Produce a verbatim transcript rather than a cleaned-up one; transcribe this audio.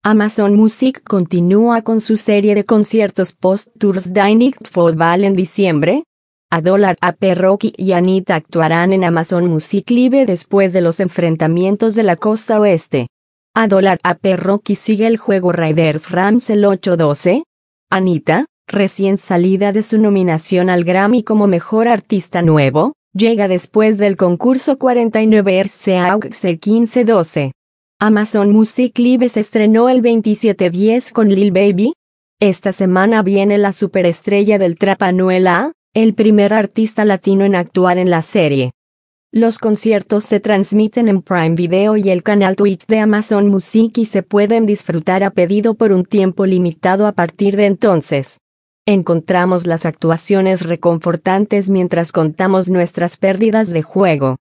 Amazon Music continúa con su serie de conciertos post-tours Dining Football en diciembre. Adolar A$AP Rocky y Anitta actuarán en Amazon Music Live después de los enfrentamientos de la costa oeste. Adolar A$AP Rocky sigue el juego Raiders Rams el ocho doce. Anitta, recién salida de su nominación al Grammy como Mejor Artista Nuevo, llega después del concurso cuarenta y nueve R C A U X el quince doce. Amazon Music Live se estrenó el veintisiete diez con Lil Baby. Esta semana viene la superestrella del trap Anuel A, el primer artista latino en actuar en la serie. Los conciertos se transmiten en Prime Video y el canal Twitch de Amazon Music y se pueden disfrutar a pedido por un tiempo limitado a partir de entonces. Encontramos las actuaciones reconfortantes mientras contamos nuestras pérdidas de juego.